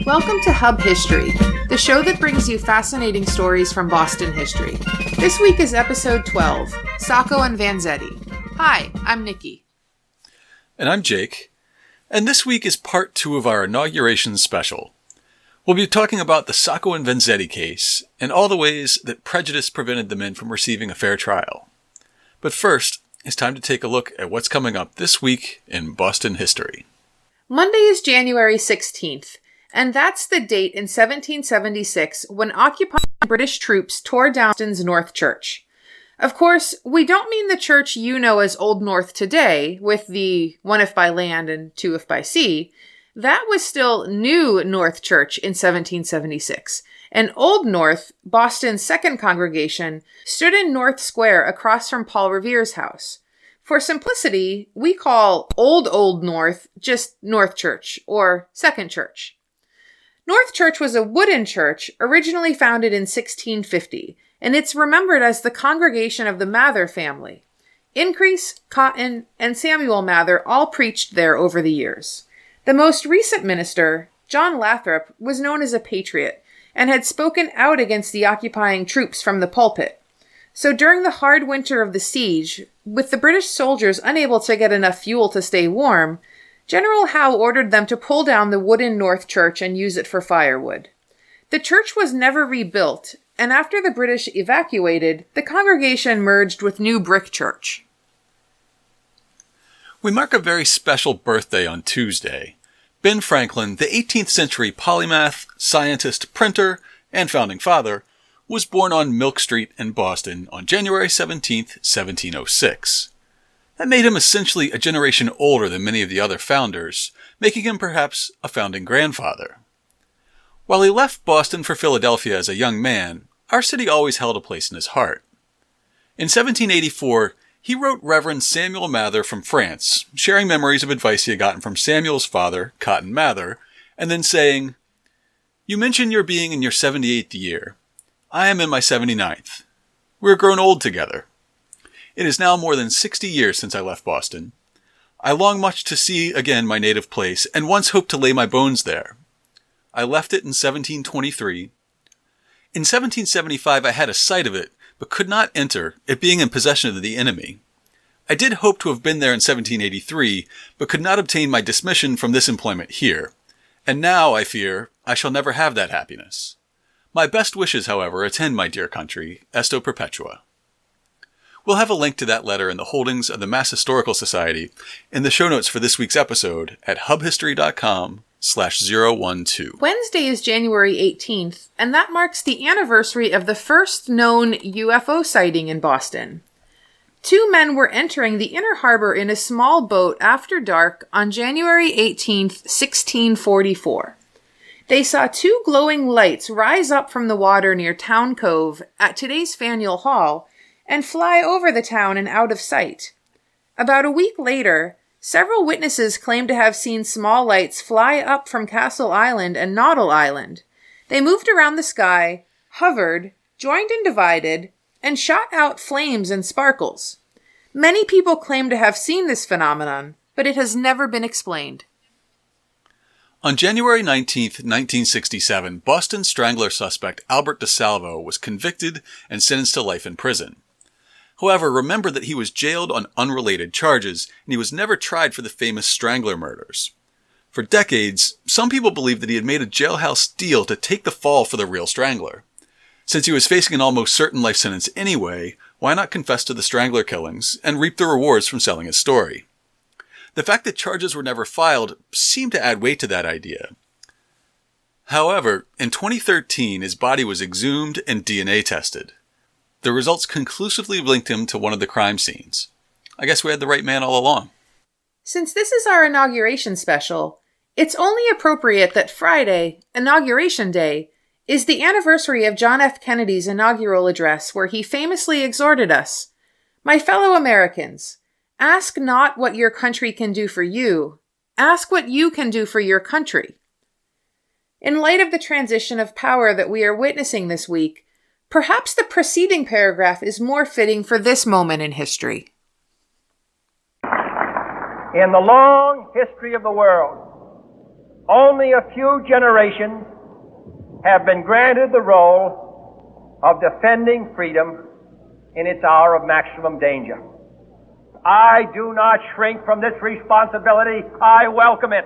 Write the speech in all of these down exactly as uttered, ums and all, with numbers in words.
Welcome to Hub History, the show that brings you fascinating stories from Boston history. This week is episode twelve, Saco and Vanzetti. Hi, I'm Nikki. And I'm Jake. And this week is part two of our inauguration special. We'll be talking about the Saco and Vanzetti case and all the ways that prejudice prevented the men from receiving a fair trial. But first, it's time to take a look at what's coming up this week in Boston history. Monday is January sixteenth. And that's the date in seventeen seventy-six when occupying British troops tore down Boston's North Church. Of course, we don't mean the church you know as Old North today, with the one if by land and two if by sea. That was still New North Church in seventeen seventy-six. And Old North, Boston's second congregation, stood in North Square across from Paul Revere's house. For simplicity, we call Old Old North just North Church, or Second Church. North Church was a wooden church originally founded in sixteen fifty, and it's remembered as the congregation of the Mather family. Increase, Cotton, and Samuel Mather all preached there over the years. The most recent minister, John Lathrop, was known as a patriot and had spoken out against the occupying troops from the pulpit. So during the hard winter of the siege, with the British soldiers unable to get enough fuel to stay warm, General Howe ordered them to pull down the wooden North Church and use it for firewood. The church was never rebuilt, and after the British evacuated, the congregation merged with New Brick Church. We mark a very special birthday on Tuesday. Ben Franklin, the eighteenth century polymath, scientist, printer, and founding father, was born on Milk Street in Boston on January seventeenth, seventeen oh six. That made him essentially a generation older than many of the other founders, making him perhaps a founding grandfather. While he left Boston for Philadelphia as a young man, our city always held a place in his heart. In seventeen eighty-four, he wrote Reverend Samuel Mather from France, sharing memories of advice he had gotten from Samuel's father, Cotton Mather, and then saying, "You mention your being in your seventy-eighth year. I am in my seventy-ninth. We are grown old together. It is now more than sixty years since I left Boston. I long much to see again my native place, and once hoped to lay my bones there. I left it in seventeen twenty-three. In seventeen seventy-five I had a sight of it, but could not enter, it being in possession of the enemy. I did hope to have been there in seventeen eighty-three, but could not obtain my dismission from this employment here. And now, I fear, I shall never have that happiness. My best wishes, however, attend my dear country, Esto Perpetua." We'll have a link to that letter in the holdings of the Mass Historical Society in the show notes for this week's episode at hubhistory.com slash 012. Wednesday is January eighteenth, and that marks the anniversary of the first known U F O sighting in Boston. Two men were entering the inner harbor in a small boat after dark on January eighteenth, sixteen forty-four. They saw two glowing lights rise up from the water near Town Cove at today's Faneuil Hall and fly over the town and out of sight. About a week later, several witnesses claimed to have seen small lights fly up from Castle Island and Noddle Island. They moved around the sky, hovered, joined and divided, and shot out flames and sparkles. Many people claim to have seen this phenomenon, but it has never been explained. On January nineteenth, nineteen sixty-seven, Boston Strangler suspect Albert DeSalvo was convicted and sentenced to life in prison. However, remember that he was jailed on unrelated charges, and he was never tried for the famous Strangler murders. For decades, some people believed that he had made a jailhouse deal to take the fall for the real Strangler. Since he was facing an almost certain life sentence anyway, why not confess to the Strangler killings and reap the rewards from selling his story? The fact that charges were never filed seemed to add weight to that idea. However, in twenty thirteen, his body was exhumed and D N A tested. The results conclusively linked him to one of the crime scenes. I guess we had the right man all along. Since this is our inauguration special, it's only appropriate that Friday, Inauguration Day, is the anniversary of John F. Kennedy's inaugural address where he famously exhorted us, "My fellow Americans, ask not what your country can do for you, ask what you can do for your country." In light of the transition of power that we are witnessing this week, perhaps the preceding paragraph is more fitting for this moment in history. In the long history of the world, only a few generations have been granted the role of defending freedom in its hour of maximum danger. I do not shrink from this responsibility. I welcome it.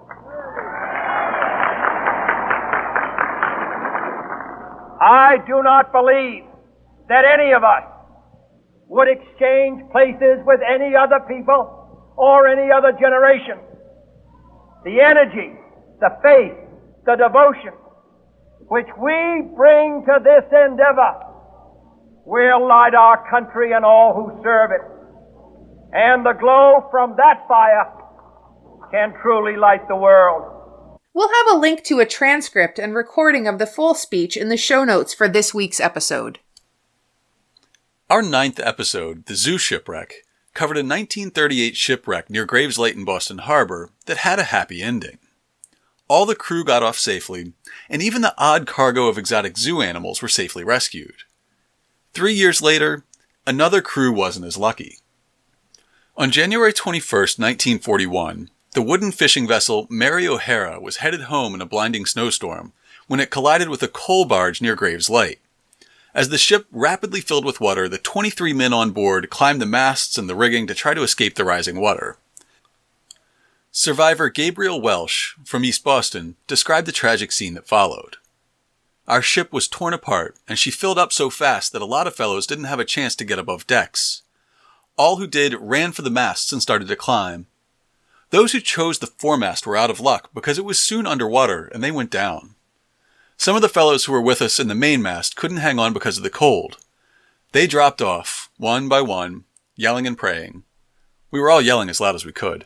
I do not believe that any of us would exchange places with any other people or any other generation. The energy, the faith, the devotion which we bring to this endeavor will light our country and all who serve it. And the glow from that fire can truly light the world. We'll have a link to a transcript and recording of the full speech in the show notes for this week's episode. Our ninth episode, The Zoo Shipwreck, covered a nineteen thirty-eight shipwreck near Graves Light in Boston Harbor that had a happy ending. All the crew got off safely, and even the odd cargo of exotic zoo animals were safely rescued. Three years later, another crew wasn't as lucky. On January twenty-first, nineteen forty-one, the wooden fishing vessel Mary O'Hara was headed home in a blinding snowstorm when it collided with a coal barge near Graves Light. As the ship rapidly filled with water, the twenty-three men on board climbed the masts and the rigging to try to escape the rising water. Survivor Gabriel Welsh from East Boston described the tragic scene that followed. Our ship was torn apart, and she filled up so fast that a lot of fellows didn't have a chance to get above decks. All who did ran for the masts and started to climb. Those who chose the foremast were out of luck because it was soon underwater and they went down. Some of the fellows who were with us in the mainmast couldn't hang on because of the cold. They dropped off, one by one, yelling and praying. We were all yelling as loud as we could.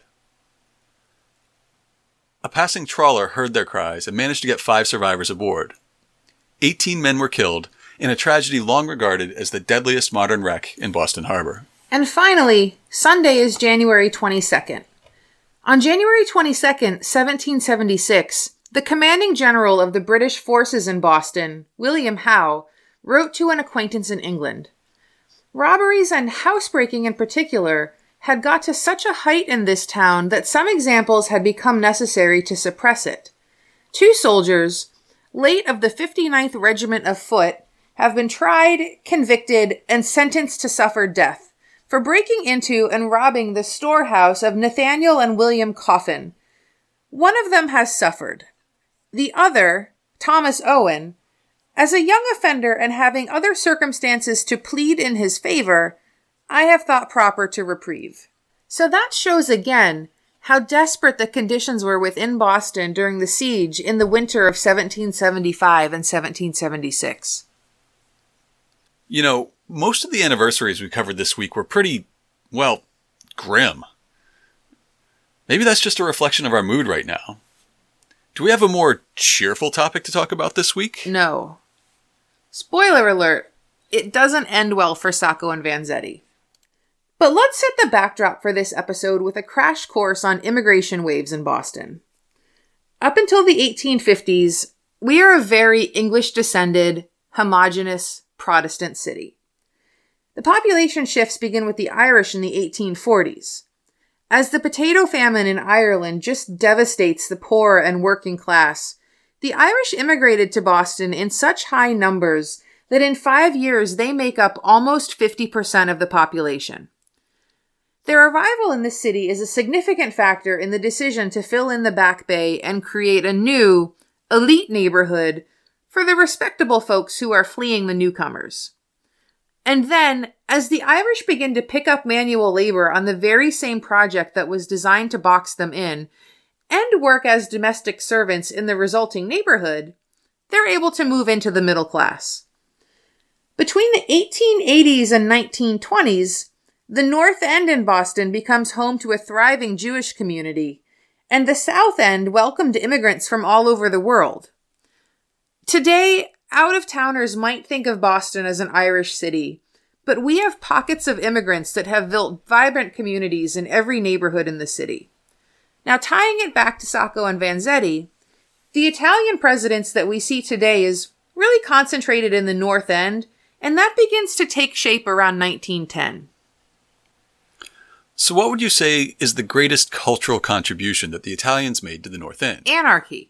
A passing trawler heard their cries and managed to get five survivors aboard. Eighteen men were killed in a tragedy long regarded as the deadliest modern wreck in Boston Harbor. And finally, Sunday is January twenty-second. On January twenty-second, seventeen seventy-six, the commanding general of the British forces in Boston, William Howe, wrote to an acquaintance in England. Robberies and housebreaking in particular had got to such a height in this town that some examples had become necessary to suppress it. Two soldiers, late of the fifty-ninth Regiment of Foot, have been tried, convicted, and sentenced to suffer death for breaking into and robbing the storehouse of Nathaniel and William Coffin. One of them has suffered. The other, Thomas Owen, as a young offender and having other circumstances to plead in his favor, I have thought proper to reprieve. So that shows again how desperate the conditions were within Boston during the siege in the winter of seventeen seventy-five and seventeen seventy-six. You know, most of the anniversaries we covered this week were pretty, well, grim. Maybe that's just a reflection of our mood right now. Do we have a more cheerful topic to talk about this week? No. Spoiler alert, it doesn't end well for Sacco and Vanzetti. But let's set the backdrop for this episode with a crash course on immigration waves in Boston. Up until the eighteen fifties, we are a very English-descended, homogeneous Protestant city. The population shifts begin with the Irish in the eighteen forties. As the potato famine in Ireland just devastates the poor and working class, the Irish immigrated to Boston in such high numbers that in five years they make up almost fifty percent of the population. Their arrival in the city is a significant factor in the decision to fill in the Back Bay and create a new, elite neighborhood for the respectable folks who are fleeing the newcomers. And then, as the Irish begin to pick up manual labor on the very same project that was designed to box them in, and work as domestic servants in the resulting neighborhood, they're able to move into the middle class. Between the eighteen eighties and nineteen twenties, the North End in Boston becomes home to a thriving Jewish community, and the South End welcomed immigrants from all over the world. Today, out-of-towners might think of Boston as an Irish city, but we have pockets of immigrants that have built vibrant communities in every neighborhood in the city. Now, tying it back to Sacco and Vanzetti, the Italian presidents that we see today is really concentrated in the North End, and that begins to take shape around nineteen ten. So what would you say is the greatest cultural contribution that the Italians made to the North End? Anarchy.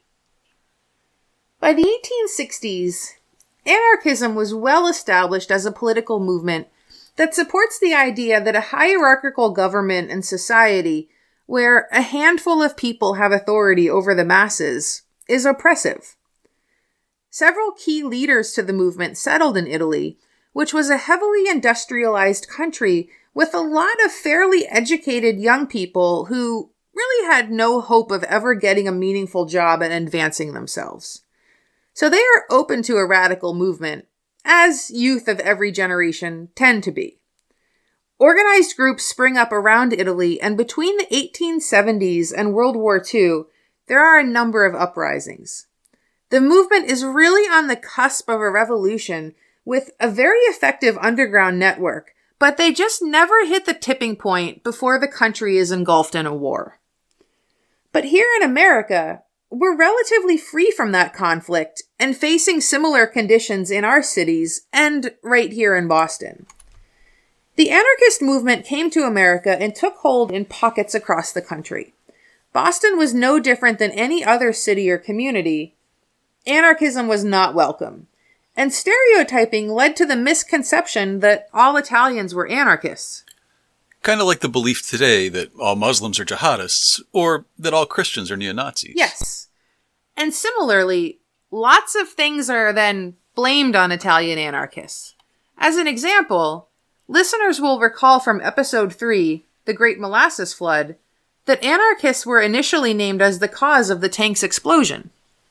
By the eighteen sixties, anarchism was well established as a political movement that supports the idea that a hierarchical government and society where a handful of people have authority over the masses is oppressive. Several key leaders to the movement settled in Italy, which was a heavily industrialized country with a lot of fairly educated young people who really had no hope of ever getting a meaningful job and advancing themselves. So they are open to a radical movement, as youth of every generation tend to be. Organized groups spring up around Italy, and between the eighteen seventies and World War Two, there are a number of uprisings. The movement is really on the cusp of a revolution with a very effective underground network, but they just never hit the tipping point before the country is engulfed in a war. But here in America, we're relatively free from that conflict and facing similar conditions in our cities and right here in Boston. The anarchist movement came to America and took hold in pockets across the country. Boston was no different than any other city or community. Anarchism was not welcome, and stereotyping led to the misconception that all Italians were anarchists. Kind of like the belief today that all Muslims are jihadists, or that all Christians are neo-Nazis. Yes. And similarly, lots of things are then blamed on Italian anarchists. As an example, listeners will recall from episode three, The Great Molasses Flood, that anarchists were initially named as the cause of the tank's explosion.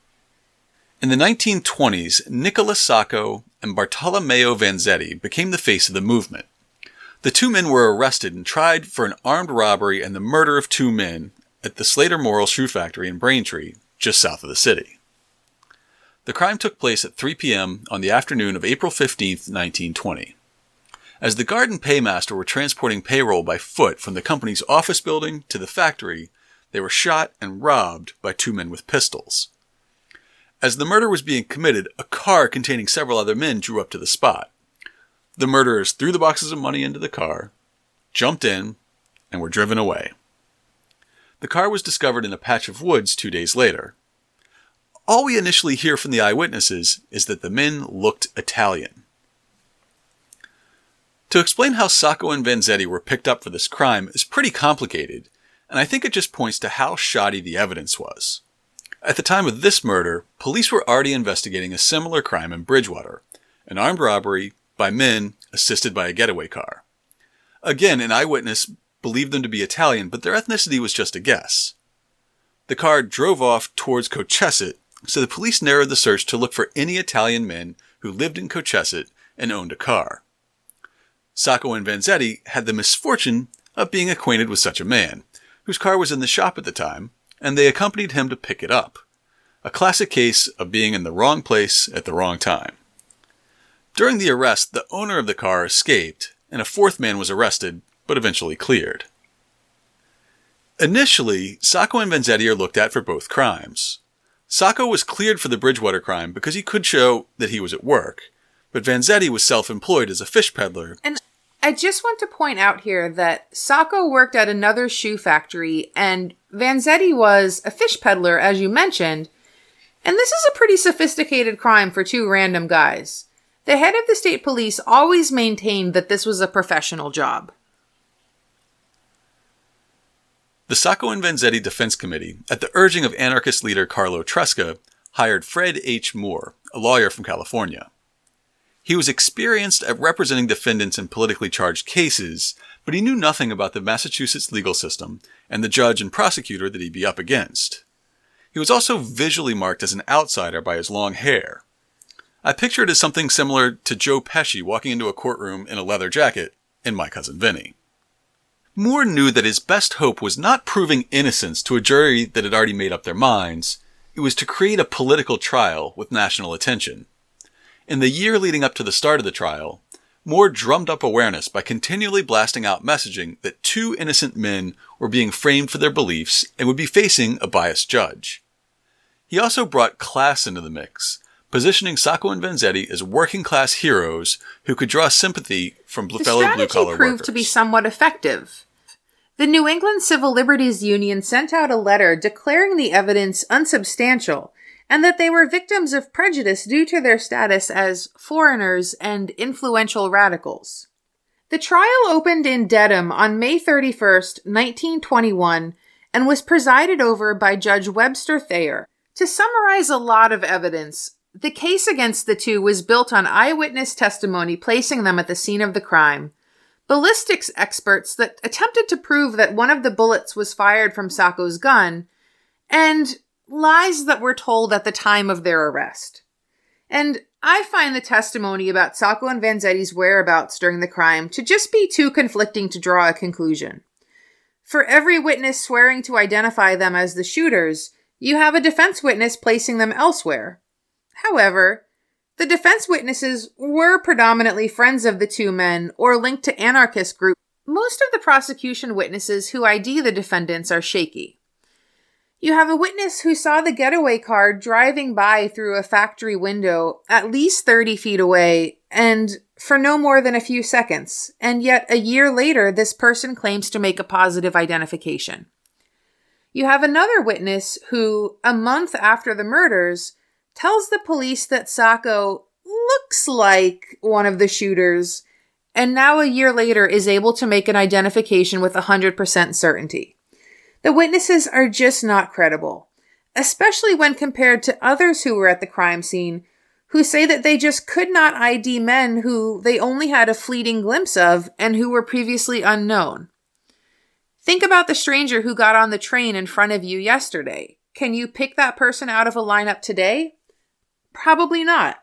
In the nineteen twenties, Nicola Sacco and Bartolomeo Vanzetti became the face of the movement. The two men were arrested and tried for an armed robbery and the murder of two men at the Slater Morrill Shoe Factory in Braintree, just south of the city. The crime took place at three p.m. on the afternoon of April fifteenth, nineteen twenty. As the guard and paymaster were transporting payroll by foot from the company's office building to the factory, they were shot and robbed by two men with pistols. As the murder was being committed, a car containing several other men drew up to the spot. The murderers threw the boxes of money into the car, jumped in, and were driven away. The car was discovered in a patch of woods two days later. All we initially hear from the eyewitnesses is that the men looked Italian. To explain how Sacco and Vanzetti were picked up for this crime is pretty complicated, and I think it just points to how shoddy the evidence was. At the time of this murder, police were already investigating a similar crime in Bridgewater, an armed robbery by men assisted by a getaway car. Again, an eyewitness believed them to be Italian, but their ethnicity was just a guess. The car drove off towards Cochesset, so the police narrowed the search to look for any Italian men who lived in Cochesset and owned a car. Sacco and Vanzetti had the misfortune of being acquainted with such a man, whose car was in the shop at the time, and they accompanied him to pick it up. A classic case of being in the wrong place at the wrong time. During the arrest, the owner of the car escaped, and a fourth man was arrested, but eventually cleared. Initially, Sacco and Vanzetti are looked at for both crimes. Sacco was cleared for the Bridgewater crime because he could show that he was at work, but Vanzetti was self-employed as a fish peddler. And I just want to point out here that Sacco worked at another shoe factory, and Vanzetti was a fish peddler, as you mentioned, and this is a pretty sophisticated crime for two random guys. The head of the state police always maintained that this was a professional job. The Sacco and Vanzetti Defense Committee, at the urging of anarchist leader Carlo Tresca, hired Fred H. Moore, a lawyer from California. He was experienced at representing defendants in politically charged cases, but he knew nothing about the Massachusetts legal system and the judge and prosecutor that he'd be up against. He was also visually marked as an outsider by his long hair. I picture it as something similar to Joe Pesci walking into a courtroom in a leather jacket in My Cousin Vinny. Moore knew that his best hope was not proving innocence to a jury that had already made up their minds. It was to create a political trial with national attention. In the year leading up to the start of the trial, Moore drummed up awareness by continually blasting out messaging that two innocent men were being framed for their beliefs and would be facing a biased judge. He also brought class into the mix, positioning Sacco and Vanzetti as working-class heroes who could draw sympathy from fellow blue-collar workers. The strategy proved to be somewhat effective. The New England Civil Liberties Union sent out a letter declaring the evidence unsubstantial and that they were victims of prejudice due to their status as foreigners and influential radicals. The trial opened in Dedham on May thirty-first, nineteen twenty-one, and was presided over by Judge Webster Thayer. To summarize a lot of evidence, the case against the two was built on eyewitness testimony placing them at the scene of the crime, ballistics experts that attempted to prove that one of the bullets was fired from Sacco's gun, and lies that were told at the time of their arrest. And I find the testimony about Sacco and Vanzetti's whereabouts during the crime to just be too conflicting to draw a conclusion. For every witness swearing to identify them as the shooters, you have a defense witness placing them elsewhere. However, the defense witnesses were predominantly friends of the two men or linked to anarchist groups. Most of the prosecution witnesses who I D the defendants are shaky. You have a witness who saw the getaway car driving by through a factory window at least thirty feet away and for no more than a few seconds, and yet a year later this person claims to make a positive identification. You have another witness who, a month after the murders, tells the police that Sacco looks like one of the shooters, and now a year later is able to make an identification with one hundred percent certainty. The witnesses are just not credible, especially when compared to others who were at the crime scene, who say that they just could not I D men who they only had a fleeting glimpse of and who were previously unknown. Think about the stranger who got on the train in front of you yesterday. Can you pick that person out of a lineup today? Probably not.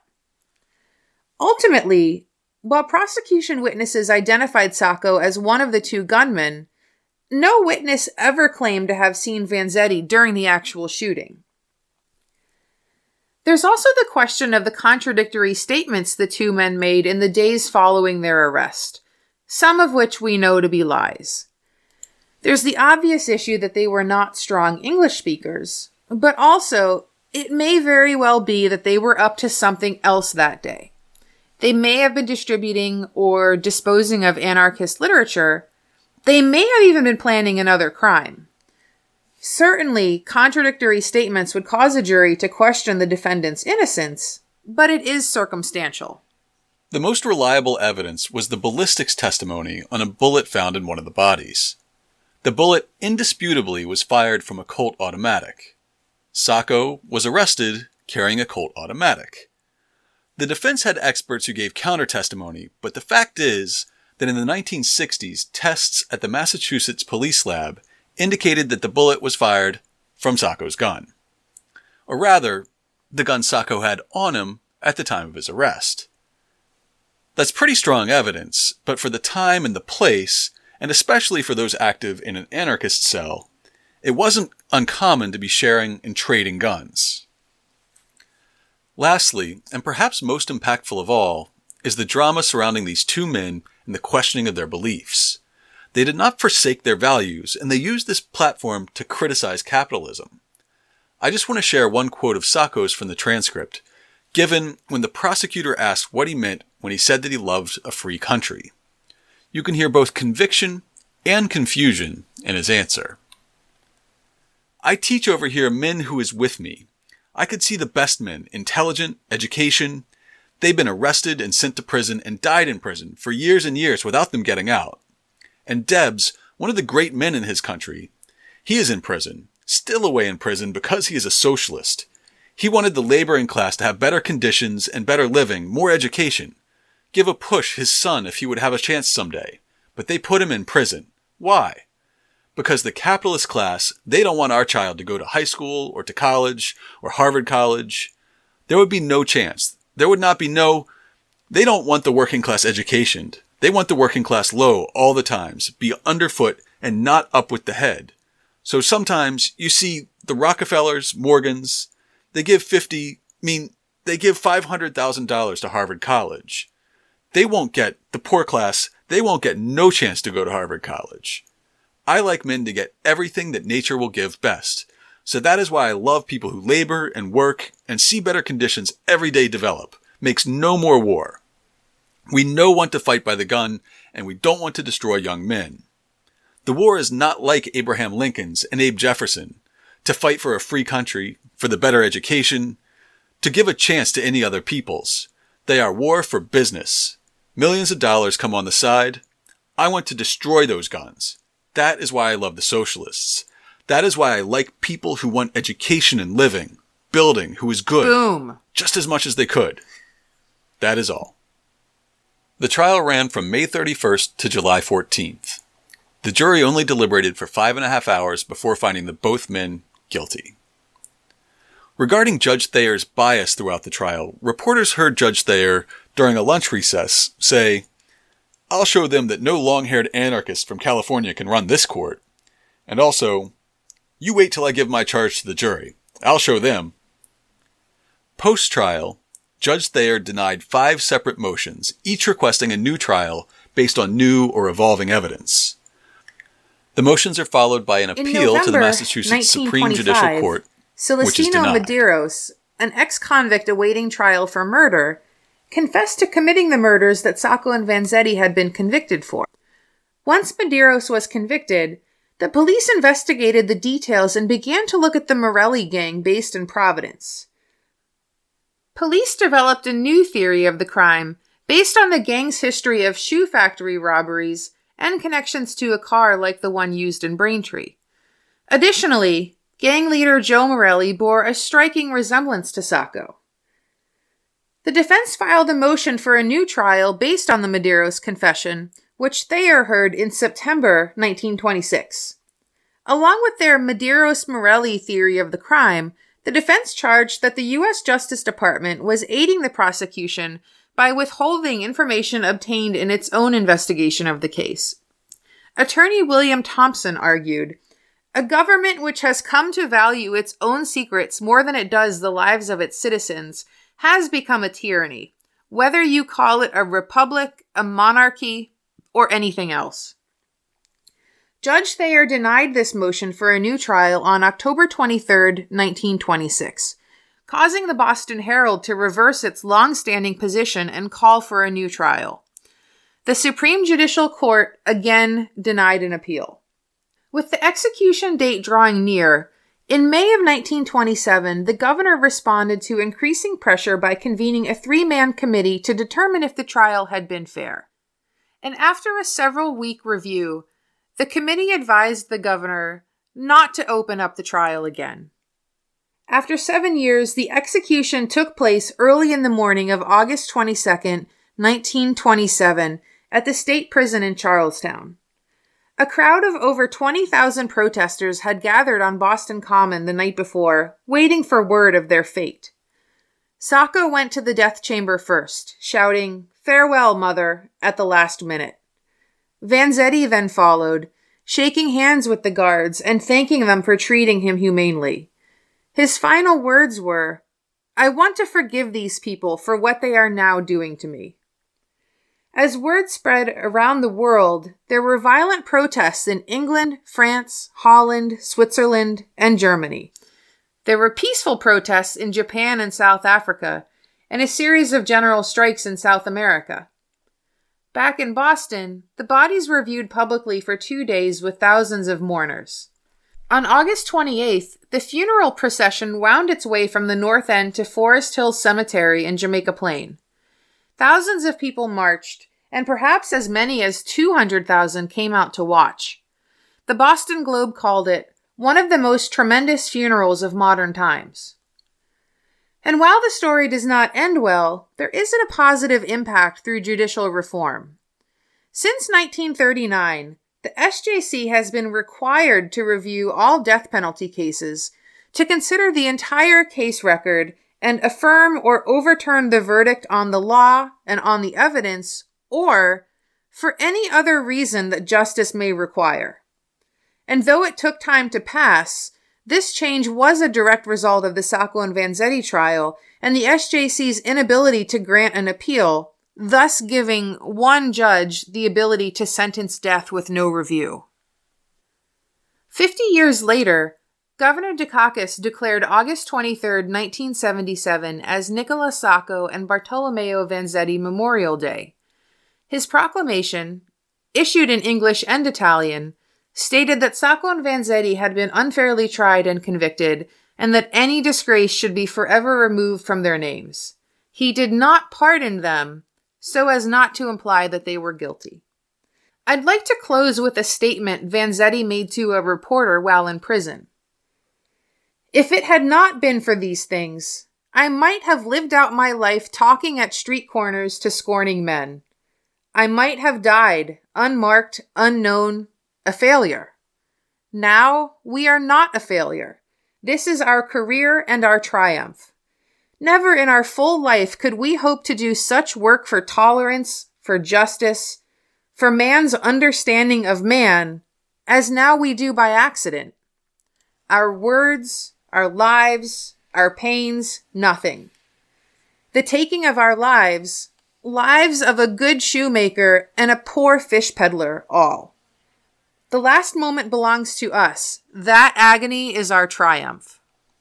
Ultimately, while prosecution witnesses identified Sacco as one of the two gunmen, no witness ever claimed to have seen Vanzetti during the actual shooting. There's also the question of the contradictory statements the two men made in the days following their arrest, some of which we know to be lies. There's the obvious issue that they were not strong English speakers, but also it may very well be that they were up to something else that day. They may have been distributing or disposing of anarchist literature. They may have even been planning another crime. Certainly, contradictory statements would cause a jury to question the defendant's innocence, but it is circumstantial. The most reliable evidence was the ballistics testimony on a bullet found in one of the bodies. The bullet indisputably was fired from a Colt automatic. Sacco was arrested carrying a Colt automatic. The defense had experts who gave counter-testimony, but the fact is that in the nineteen sixties, tests at the Massachusetts Police Lab indicated that the bullet was fired from Sacco's gun. Or rather, the gun Sacco had on him at the time of his arrest. That's pretty strong evidence, but for the time and the place, and especially for those active in an anarchist cell, it wasn't uncommon to be sharing and trading guns. Lastly, and perhaps most impactful of all, is the drama surrounding these two men and the questioning of their beliefs. They did not forsake their values, and they used this platform to criticize capitalism. I just want to share one quote of Sacco's from the transcript, given when the prosecutor asked what he meant when he said that he loved a free country. You can hear both conviction and confusion in his answer. I teach over here men who is with me. I could see the best men, intelligent, education. They've been arrested and sent to prison and died in prison for years and years without them getting out. And Debs, one of the great men in his country, he is in prison, still away in prison because he is a socialist. He wanted the laboring class to have better conditions and better living, more education. Give a push his son if he would have a chance someday. But they put him in prison. Why? Because the capitalist class, they don't want our child to go to high school or to college or Harvard College. There would be no chance. There would not be no, they don't want the working class educated. They want the working class low all the times, be underfoot and not up with the head. So sometimes you see the Rockefellers, Morgans, they give fifty, I mean, they give five hundred thousand dollars to Harvard College. They won't get, the poor class, they won't get no chance to go to Harvard College. I like men to get everything that nature will give best. So that is why I love people who labor and work and see better conditions every day develop. Makes no more war. We no want to fight by the gun, and we don't want to destroy young men. The war is not like Abraham Lincoln's and Abe Jefferson, to fight for a free country, for the better education, to give a chance to any other peoples. They are war for business. Millions of dollars come on the side. I want to destroy those guns. That is why I love the socialists. That is why I like people who want education and living, building, who is good. Boom. Just as much as they could. That is all. The trial ran from May thirty-first to July fourteenth. The jury only deliberated for five and a half hours before finding the both men guilty. Regarding Judge Thayer's bias throughout the trial, reporters heard Judge Thayer, during a lunch recess, say, "I'll show them that no long-haired anarchist from California can run this court." And also, "You wait till I give my charge to the jury. I'll show them." Post-trial, Judge Thayer denied five separate motions, each requesting a new trial based on new or evolving evidence. The motions are followed by an appeal to the Massachusetts Supreme Judicial Court, Celestino Medeiros, an ex-convict awaiting trial for murder, confessed to committing the murders that Sacco and Vanzetti had been convicted for. Once Medeiros was convicted, the police investigated the details and began to look at the Morelli gang based in Providence. Police developed a new theory of the crime based on the gang's history of shoe factory robberies and connections to a car like the one used in Braintree. Additionally, gang leader Joe Morelli bore a striking resemblance to Sacco. The defense filed a motion for a new trial based on the Medeiros confession, which Thayer heard in September nineteen twenty-six. Along with their Medeiros-Morelli theory of the crime, the defense charged that the U S Justice Department was aiding the prosecution by withholding information obtained in its own investigation of the case. Attorney William Thompson argued, "A government which has come to value its own secrets more than it does the lives of its citizens has become a tyranny, whether you call it a republic, a monarchy, or anything else." Judge Thayer denied this motion for a new trial on October twenty-third, nineteen twenty-six, causing the Boston Herald to reverse its long-standing position and call for a new trial. The Supreme Judicial Court again denied an appeal. With the execution date drawing near, in May of nineteen twenty-seven, the governor responded to increasing pressure by convening a three-man committee to determine if the trial had been fair. And after a several-week review, the committee advised the governor not to open up the trial again. After seven years, the execution took place early in the morning of August twenty-second, nineteen twenty-seven, at the state prison in Charlestown. A crowd of over twenty thousand protesters had gathered on Boston Common the night before, waiting for word of their fate. Sacco went to the death chamber first, shouting, "Farewell, mother," at the last minute. Vanzetti then followed, shaking hands with the guards and thanking them for treating him humanely. His final words were, "I want to forgive these people for what they are now doing to me." As word spread around the world, there were violent protests in England, France, Holland, Switzerland, and Germany. There were peaceful protests in Japan and South Africa, and a series of general strikes in South America. Back in Boston, the bodies were viewed publicly for two days with thousands of mourners. On August twenty-eighth, the funeral procession wound its way from the North End to Forest Hills Cemetery in Jamaica Plain. Thousands of people marched, and perhaps as many as two hundred thousand came out to watch. The Boston Globe called it one of the most tremendous funerals of modern times. And while the story does not end well, there is a positive impact through judicial reform. Since nineteen thirty-nine, the S J C has been required to review all death penalty cases, to consider the entire case record, and affirm or overturn the verdict on the law and on the evidence, or for any other reason that justice may require. And though it took time to pass, this change was a direct result of the Sacco and Vanzetti trial and the S J C's inability to grant an appeal, thus giving one judge the ability to sentence death with no review. Fifty years later, Governor Dukakis declared August twenty-third, nineteen seventy-seven as Nicola Sacco and Bartolomeo Vanzetti Memorial Day. His proclamation, issued in English and Italian, stated that Sacco and Vanzetti had been unfairly tried and convicted, and that any disgrace should be forever removed from their names. He did not pardon them, so as not to imply that they were guilty. I'd like to close with a statement Vanzetti made to a reporter while in prison. If it had not been for these things, I might have lived out my life talking at street corners to scorning men. I might have died, unmarked, unknown, a failure. Now we are not a failure. This is our career and our triumph. Never in our full life could we hope to do such work for tolerance, for justice, for man's understanding of man, as now we do by accident. Our words, our lives, our pains, nothing. The taking of our lives, lives of a good shoemaker and a poor fish peddler, all. The last moment belongs to us. That agony is our triumph.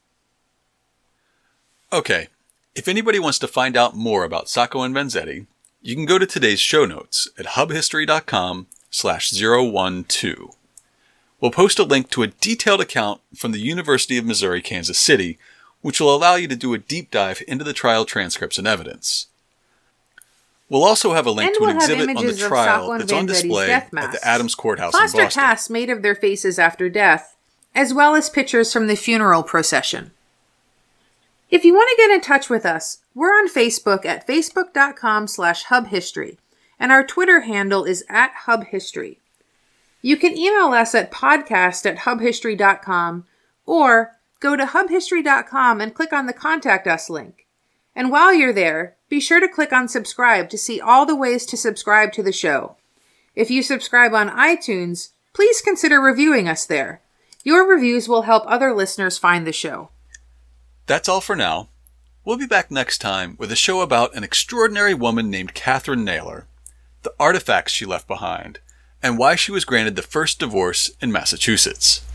Okay, if anybody wants to find out more about Sacco and Vanzetti, you can go to today's show notes at hubhistory.com slash 012. We'll post a link to a detailed account from the University of Missouri, Kansas City, which will allow you to do a deep dive into the trial transcripts and evidence. We'll also have a link and to we'll an exhibit on the trial that's on display at the Adams Courthouse Plaster in Boston. casts made of their faces after death, as well as pictures from the funeral procession. If you want to get in touch with us, we're on Facebook at facebook.com slash hubhistory, and our Twitter handle is at hubhistory. You can email us at podcast at hubhistory dot com, or go to hubhistory dot com and click on the Contact Us link. And while you're there, be sure to click on subscribe to see all the ways to subscribe to the show. If you subscribe on iTunes, please consider reviewing us there. Your reviews will help other listeners find the show. That's all for now. We'll be back next time with a show about an extraordinary woman named Catherine Naylor, the artifacts she left behind, and why she was granted the first divorce in Massachusetts.